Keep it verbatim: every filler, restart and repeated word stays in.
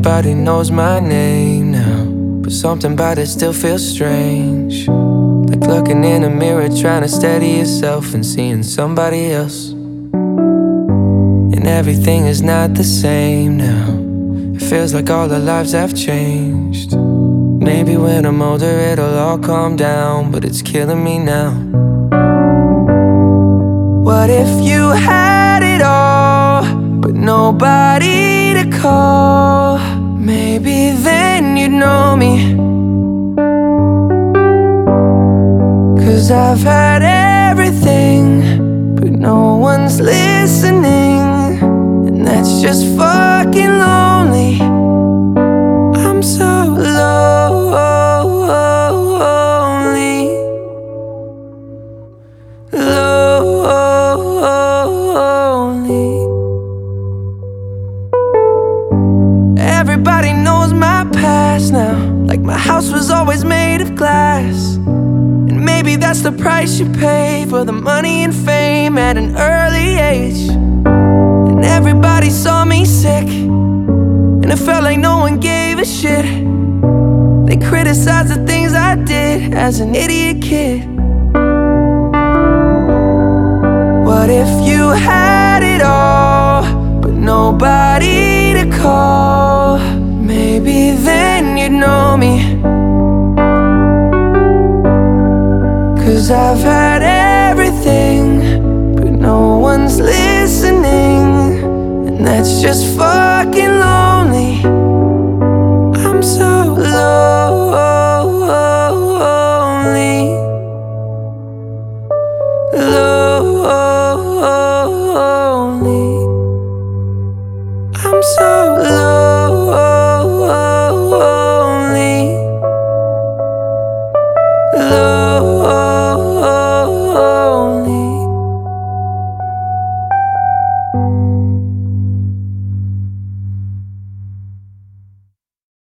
Everybody knows my name now, but something about it still feels strange. Like looking in a mirror, trying to steady yourself and seeing somebody else. And everything is not the same now. It feels like all our lives have changed. Maybe when I'm older it'll all calm down, but it's killing me now. What if you had it all, but nobody to call? Maybe then you'd know me. 'Cause I've had everything, but no one's listening, and that's just fucking lonely. I'm so lonely, lonely. Everybody knows my past now, like my house was always made of glass. And maybe that's the price you pay for the money and fame at an early age. And everybody saw me sick, and it felt like no one gave a shit. They criticized the things I did as an idiot kid. What if you had it all, but nobody to call? Maybe then you'd know me. 'Cause I've had everything, but no one's listening, and that's just